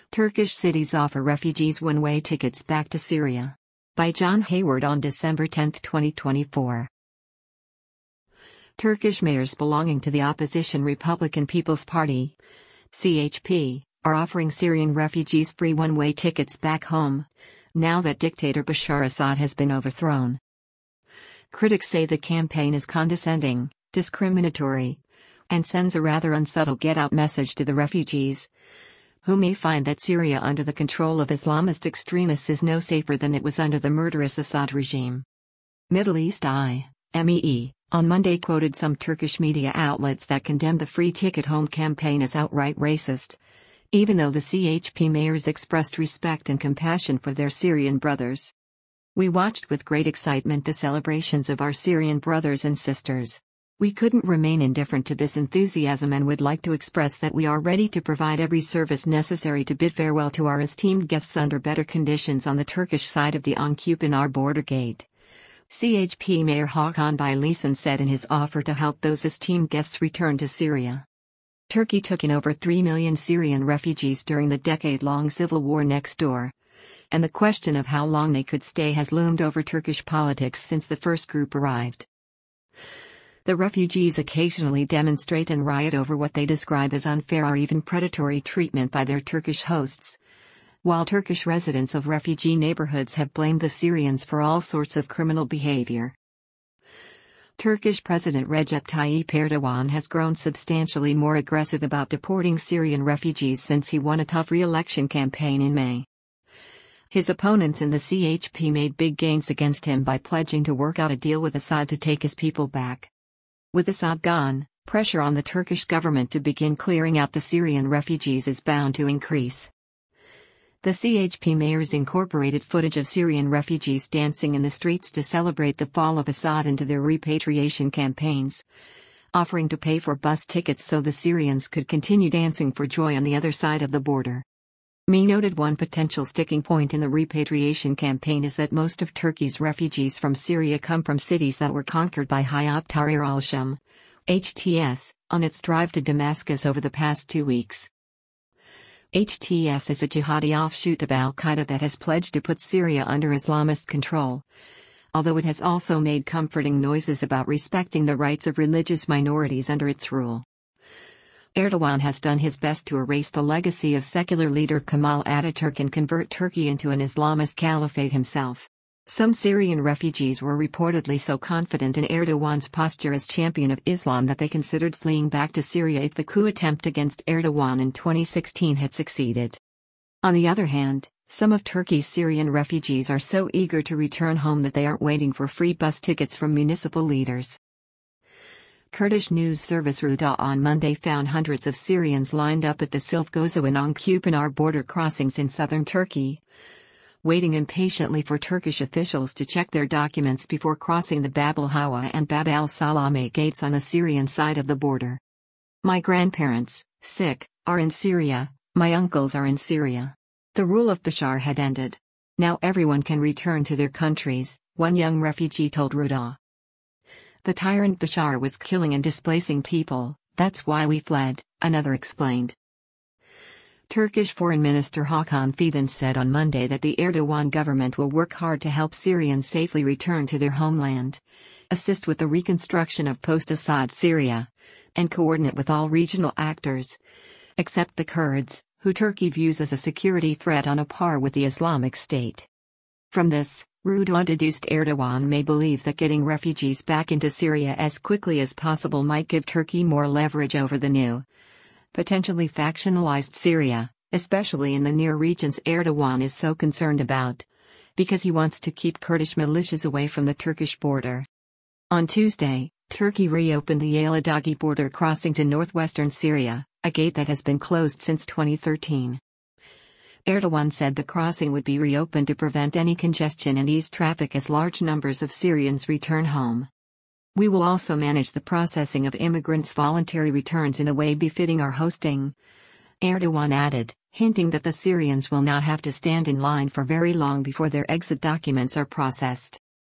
Turkish cities offer refugees one-way tickets back to Syria. By John Hayward on December 10, 2024. Turkish mayors belonging to the opposition Republican People's Party, CHP, are offering Syrian refugees free one-way tickets back home, now that dictator Bashar Assad has been overthrown. Critics say the campaign is condescending, discriminatory, and sends a rather unsubtle get-out message to the refugees, who may find that Syria under the control of Islamist extremists is no safer than it was under the murderous Assad regime. Middle East Eye, MEE, on Monday quoted some Turkish media outlets that condemned the free ticket home campaign as outright racist, even though the CHP mayors expressed respect and compassion for their Syrian brothers. We watched with great excitement the celebrations of our Syrian brothers and sisters. We couldn't remain indifferent to this enthusiasm and would like to express that we are ready to provide every service necessary to bid farewell to our esteemed guests under better conditions on the Turkish side of the Ankara border gate. CHP Mayor Hakan Baylisan said in his offer to help those esteemed guests return to Syria. Turkey took in over 3 million Syrian refugees during the decade-long civil war next door, and the question of how long they could stay has loomed over Turkish politics since the first group arrived. The refugees occasionally demonstrate and riot over what they describe as unfair or even predatory treatment by their Turkish hosts, while Turkish residents of refugee neighborhoods have blamed the Syrians for all sorts of criminal behavior. Turkish President Recep Tayyip Erdogan has grown substantially more aggressive about deporting Syrian refugees since he won a tough re-election campaign in May. His opponents in the CHP made big gains against him by pledging to work out a deal with Assad to take his people back. With Assad gone, pressure on the Turkish government to begin clearing out the Syrian refugees is bound to increase. The CHP mayors incorporated footage of Syrian refugees dancing in the streets to celebrate the fall of Assad into their repatriation campaigns, offering to pay for bus tickets so the Syrians could continue dancing for joy on the other side of the border. MEE noted one potential sticking point in the repatriation campaign is that most of Turkey's refugees from Syria come from cities that were conquered by Hayat Tahrir al-Sham, HTS, on its drive to Damascus over the past 2 weeks. HTS is a jihadi offshoot of al-Qaeda that has pledged to put Syria under Islamist control, although it has also made comforting noises about respecting the rights of religious minorities under its rule. Erdogan has done his best to erase the legacy of secular leader Kemal Ataturk and convert Turkey into an Islamist caliphate himself. Some Syrian refugees were reportedly so confident in Erdogan's posture as champion of Islam that they considered fleeing back to Syria if the coup attempt against Erdogan in 2016 had succeeded. On the other hand, some of Turkey's Syrian refugees are so eager to return home that they aren't waiting for free bus tickets from municipal leaders. Kurdish news service Ruda on Monday found hundreds of Syrians lined up at the Silifkezu and Ankara border crossings in southern Turkey, waiting impatiently for Turkish officials to check their documents before crossing the Bab al-Hawa and Bab al-Salame gates on the Syrian side of the border. My grandparents, sick, are in Syria, my uncles are in Syria. The rule of Bashar had ended. Now everyone can return to their countries, one young refugee told Ruda. The tyrant Bashar was killing and displacing people, that's why we fled, another explained. Turkish Foreign Minister Hakan Fidan said on Monday that the Erdogan government will work hard to help Syrians safely return to their homeland, assist with the reconstruction of post-Assad Syria, and coordinate with all regional actors, except the Kurds, who Turkey views as a security threat on a par with the Islamic State. From this, Ruda deduced Erdogan may believe that getting refugees back into Syria as quickly as possible might give Turkey more leverage over the new, potentially factionalized Syria, especially in the near regions Erdogan is so concerned about, because he wants to keep Kurdish militias away from the Turkish border. On Tuesday, Turkey reopened the Yaladagi border crossing to northwestern Syria, a gate that has been closed since 2013. Erdogan said the crossing would be reopened to prevent any congestion and ease traffic as large numbers of Syrians return home. We will also manage the processing of immigrants' voluntary returns in a way befitting our hosting, Erdogan added, hinting that the Syrians will not have to stand in line for very long before their exit documents are processed.